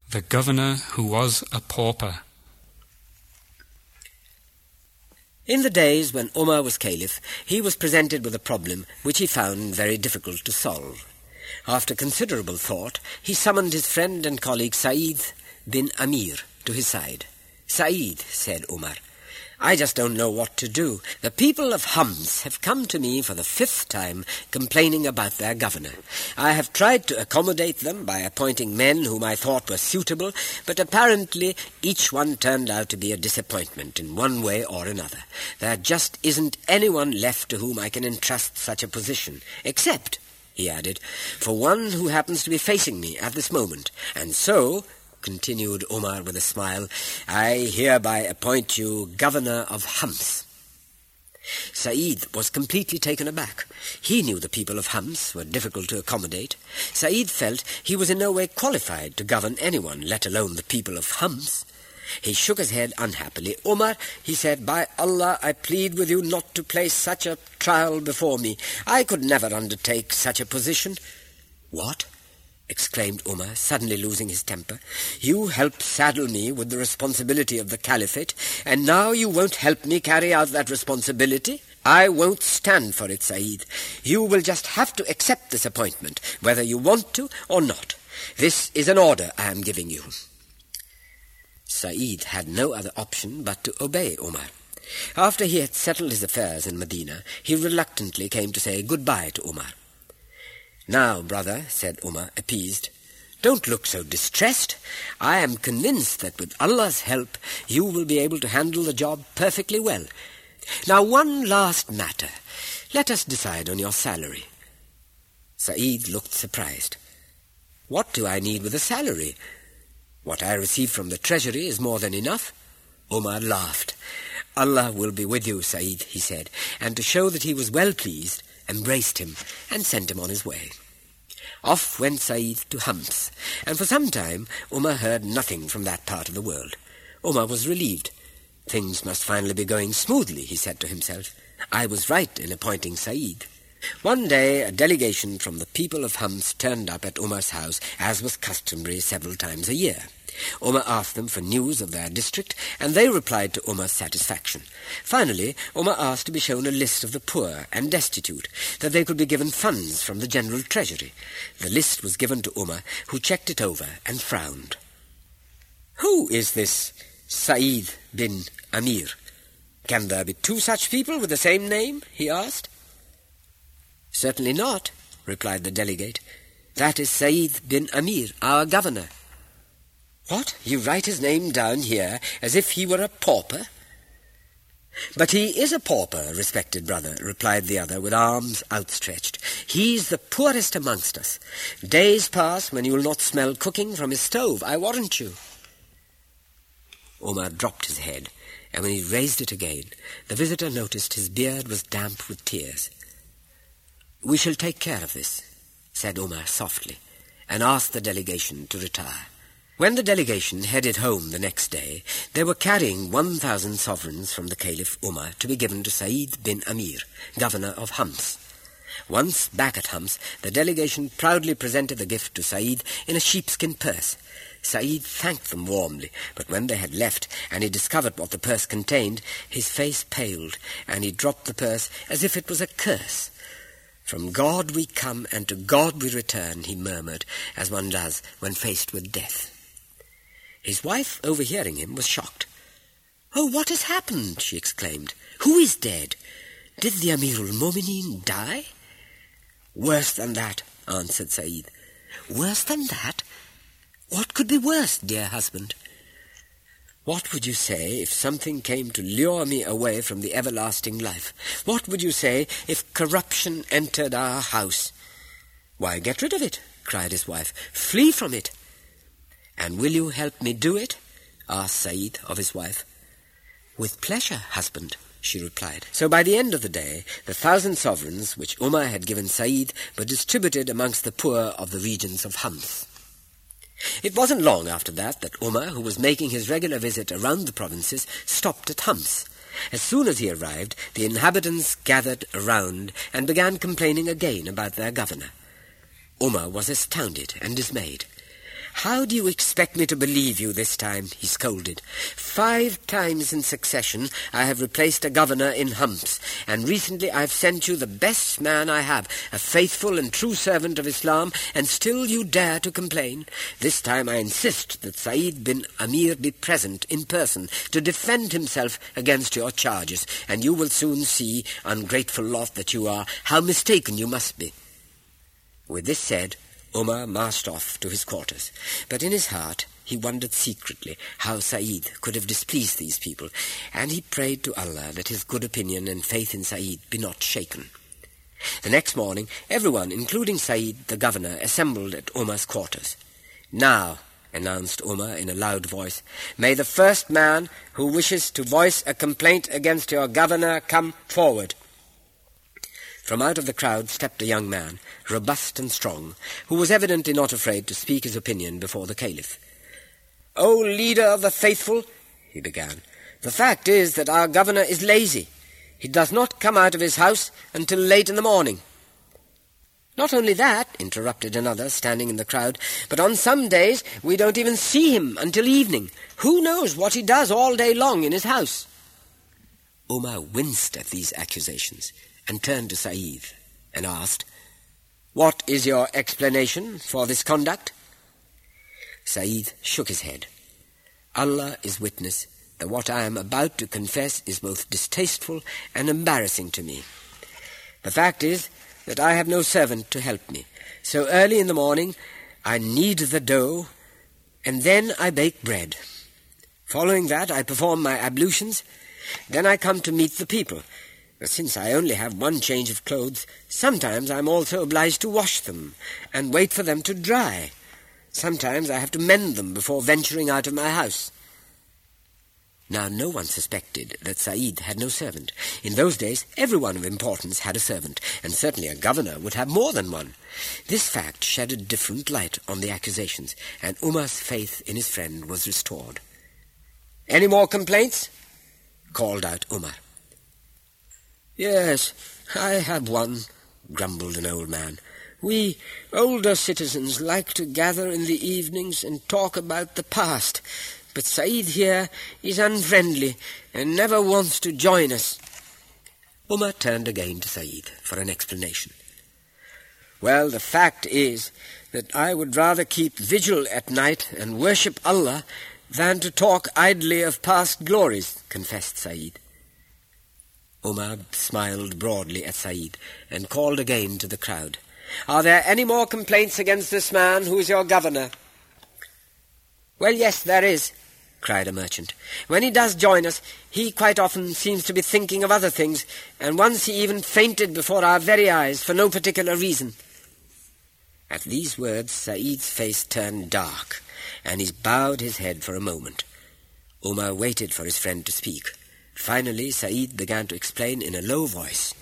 the governor who was a pauper. In the days when Umar was caliph, he was presented with a problem which he found very difficult to solve. After considerable thought, he summoned his friend and colleague Sa'id bin Amir to his side. "Sa'id," said Umar, "I just don't know what to do. The people of Homs have come to me for the 5th time complaining about their governor. I have tried to accommodate them by appointing men whom I thought were suitable, but apparently each one turned out to be a disappointment in one way or another. There just isn't anyone left to whom I can entrust such a position, except," he added, "for one who happens to be facing me at this moment. And so," continued Umar with a smile, "I hereby appoint you governor of Homs." Sa'id was completely taken aback. He knew the people of Homs were difficult to accommodate. Sa'id felt he was in no way qualified to govern anyone, let alone the people of Homs. He shook his head unhappily. "Umar," he said, "by Allah, I plead with you not to place such a trial before me. I could never undertake such a position." "What?" exclaimed Umar, suddenly losing his temper. "You helped saddle me with the responsibility of the caliphate, and now you won't help me carry out that responsibility? I won't stand for it, Sa'id. You will just have to accept this appointment, whether you want to or not. This is an order I am giving you." Sa'id had no other option but to obey Umar. After he had settled his affairs in Medina, he reluctantly came to say goodbye to Umar. "Now, brother," said Umar, appeased, "don't look so distressed. I am convinced that with Allah's help you will be able to handle the job perfectly well. Now, one last matter. Let us decide on your salary." Sa'id looked surprised. "What do I need with a salary? What I receive from the treasury is more than enough." Umar laughed. "Allah will be with you, Sa'id," he said, and to show that he was well pleased, embraced him and sent him on his way. Off went Sa'id to Homs, and for some time Umar heard nothing from that part of the world. Umar was relieved. Things must finally be going smoothly, he said to himself. I was right in appointing Sa'id. One day a delegation from the people of Homs turned up at Umar's house, as was customary several times a year. Umar asked them for news of their district, and they replied to Umar's satisfaction. Finally, Umar asked to be shown a list of the poor and destitute, that they could be given funds from the general treasury. The list was given to Umar, who checked it over and frowned. "Who is this Sa'id bin Amir? Can there be two such people with the same name?" he asked. "Certainly not," replied the delegate. "That is Sa'id bin Amir, our governor." "What? You write his name down here as if he were a pauper?" "But he is a pauper, respected brother," replied the other with arms outstretched. "He's the poorest amongst us. Days pass when you will not smell cooking from his stove, I warrant you." Umar dropped his head, and when he raised it again, the visitor noticed his beard was damp with tears. "We shall take care of this," said Umar softly, and asked the delegation to retire. When the delegation headed home the next day, they were carrying 1,000 sovereigns from the Caliph Umar to be given to Sa'id bin Amir, governor of Homs. Once back at Homs, the delegation proudly presented the gift to Sa'id in a sheepskin purse. Sa'id thanked them warmly, but when they had left and he discovered what the purse contained, his face paled, and he dropped the purse as if it was a curse. "From God we come, and to God we return," he murmured, as one does when faced with death. His wife, overhearing him, was shocked. "Oh, what has happened?" she exclaimed. "Who is dead? Did the Amirul Mu'mineen die?" "Worse than that," answered Sa'id. "Worse than that? What could be worse, dear husband?" "What would you say if something came to lure me away from the everlasting life? What would you say if corruption entered our house?" "Why, get rid of it," cried his wife. "Flee from it." "And will you help me do it?" asked Sa'id of his wife. "With pleasure, husband," she replied. So by the end of the day, the 1,000 sovereigns which Umar had given Sa'id were distributed amongst the poor of the regions of Homs. It wasn't long after that Umar, who was making his regular visit around the provinces, stopped at Homs. As soon as he arrived, the inhabitants gathered around and began complaining again about their governor. Umar was astounded and dismayed. "How do you expect me to believe you this time?" he scolded. 5 times in succession I have replaced a governor in Humps, and recently I have sent you the best man I have, a faithful and true servant of Islam, and still you dare to complain. This time I insist that Said bin Amir be present in person to defend himself against your charges, and you will soon see, ungrateful lot that you are, how mistaken you must be." With this said, Umar marched off to his quarters, but in his heart he wondered secretly how Said could have displeased these people, and he prayed to Allah that his good opinion and faith in Said be not shaken. The next morning, everyone, including Said, the governor, assembled at Umar's quarters. "Now," announced Umar in a loud voice, "may the first man who wishes to voice a complaint against your governor come forward." From out of the crowd stepped a young man, robust and strong, who was evidently not afraid to speak his opinion before the caliph. "O leader of the faithful," he began, "the fact is that our governor is lazy. He does not come out of his house until late in the morning." "Not only that," interrupted another standing in the crowd, "but on some days we don't even see him until evening. Who knows what he does all day long in his house?" Umar winced at these accusations and turned to Said and asked, "What is your explanation for this conduct?" Said shook his head. "Allah is witness that what I am about to confess is both distasteful and embarrassing to me. The fact is that I have no servant to help me, so early in the morning I knead the dough, and then I bake bread. Following that I perform my ablutions, then I come to meet the people. But since I only have one change of clothes, sometimes I am also obliged to wash them and wait for them to dry. Sometimes I have to mend them before venturing out of my house." Now no one suspected that Said had no servant. In those days everyone of importance had a servant, and certainly a governor would have more than one. This fact shed a different light on the accusations, and Umar's faith in his friend was restored. "Any more complaints?" called out Umar. "Yes, I have one," grumbled an old man. "We older citizens like to gather in the evenings and talk about the past, but Said here is unfriendly and never wants to join us." Umar turned again to Said for an explanation. "Well, the fact is that I would rather keep vigil at night and worship Allah than to talk idly of past glories," confessed Said. Umar smiled broadly at Said and called again to the crowd, "Are there any more complaints against this man who is your governor?" "Well, yes, there is," cried a merchant. "When he does join us, he quite often seems to be thinking of other things, and once he even fainted before our very eyes for no particular reason." At these words Said's face turned dark, and he bowed his head for a moment. Umar waited for his friend to speak. Finally, Said began to explain in a low voice,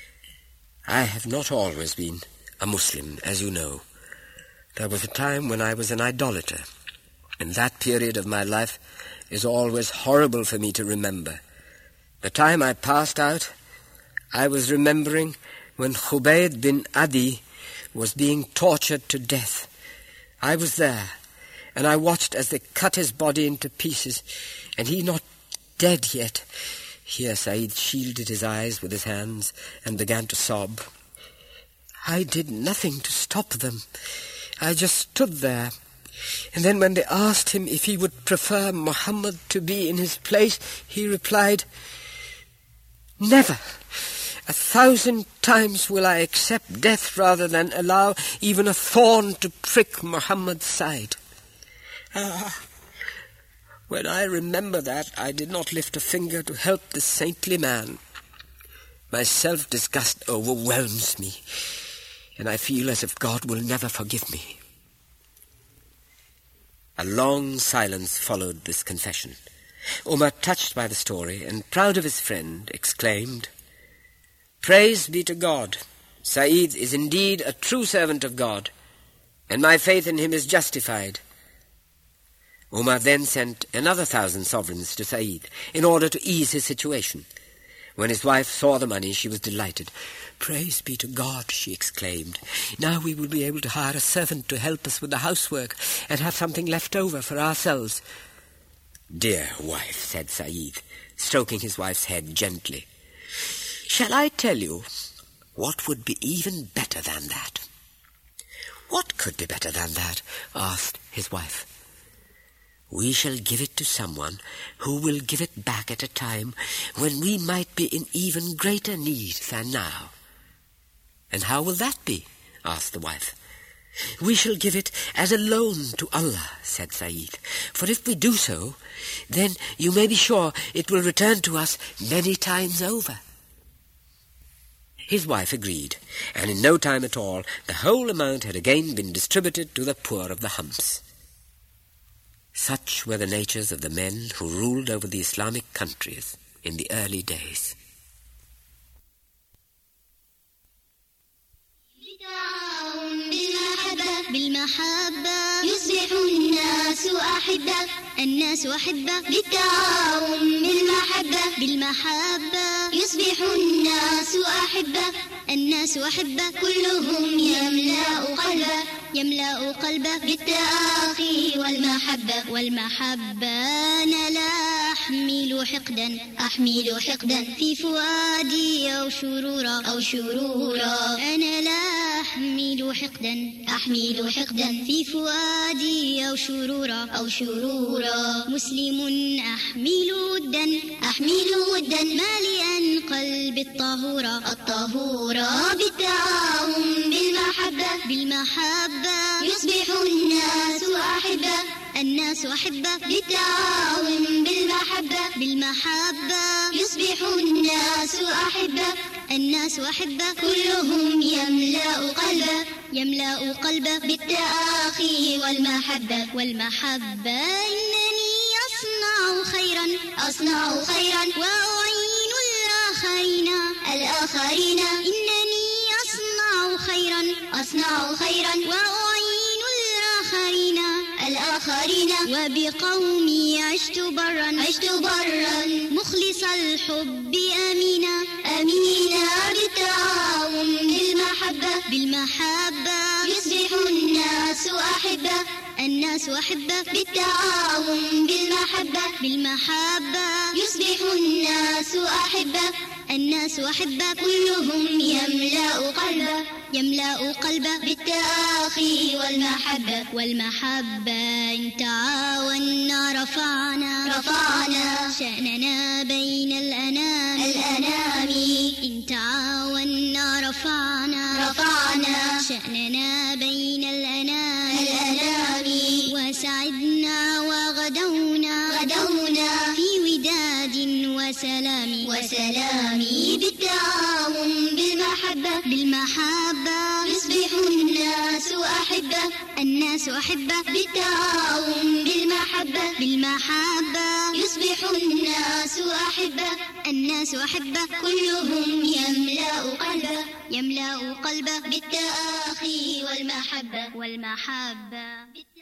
"I have not always been a Muslim, as you know. There was a time when I was an idolater, and that period of my life is always horrible for me to remember. The time I passed out, I was remembering when Khubayd bin Adi was being tortured to death. I was there, and I watched as they cut his body into pieces, and he not dead yet." Here Said shielded his eyes with his hands and began to sob. "I did nothing to stop them. I just stood there. And then when they asked him if he would prefer Muhammad to be in his place, he replied, 'Never. 1,000 times will I accept death rather than allow even a thorn to prick Muhammad's side.' When I remember that, I did not lift a finger to help this saintly man. My self-disgust overwhelms me, and I feel as if God will never forgive me." A long silence followed this confession. Umar, touched by the story and proud of his friend, exclaimed, "Praise be to God! Said is indeed a true servant of God, and my faith in him is justified." Umar then sent another 1,000 sovereigns to Said in order to ease his situation. When his wife saw the money, she was delighted. "Praise be to God," she exclaimed. "Now we will be able to hire a servant to help us with the housework and have something left over for ourselves." "Dear wife," said Saeed, stroking his wife's head gently, "shall I tell you what would be even better than that?" "What could be better than that?" asked his wife. "We shall give it to someone who will give it back at a time when we might be in even greater need than now." "And how will that be?" asked the wife. "We shall give it as a loan to Allah," said Saeed. "For if we do so, then you may be sure it will return to us many times over." His wife agreed, and in no time at all the whole amount had again been distributed to the poor of the humps. Such were the natures of the men who ruled over the Islamic countries in the early days. بالمحبة يصبح الناس أحبة الناس أحبة بالتعاون بالمحبة يصبح الناس أحبة الناس أحبة كلهم يملأ قلبه بالتآخي والمحبة أنا لا أحمل حقدا في فؤادي أو شرورا أنا لا أحمل حقدا في فؤادي أو شرورا مسلم أحمل ودا مالئا قلبي الطهورا بالتعاون بالمحبة يصبح الناس أحبة بالتعاون بالمحبة يصبح الناس أحبة كلهم يملأ قلبه بالتآخي والمحبة إنني أصنع خيرا وأعين الآخرين إنني أصنع خيرا وأعين الآخرين وبقومي عشت برا مخلص الحب أمينا بالتعاون بالمحبة يصبح الناس أحبة بالتعاون بالمحبة يصبح الناس أحبة كلهم يملأ قلبه بالتآخي والمحبة إن تعاوننا رفعنا شأننا بين الأنام إن تعاوننا رفعنا شأننا بين الأنام وسعدنا وغدونا في وداد وسلام بالتعاون بالمحبة يصبح الناس أحبة بالتعاون بالمحبة يصبح الناس أحبة كلهم يملأ قلبه بالتآخي والمحبة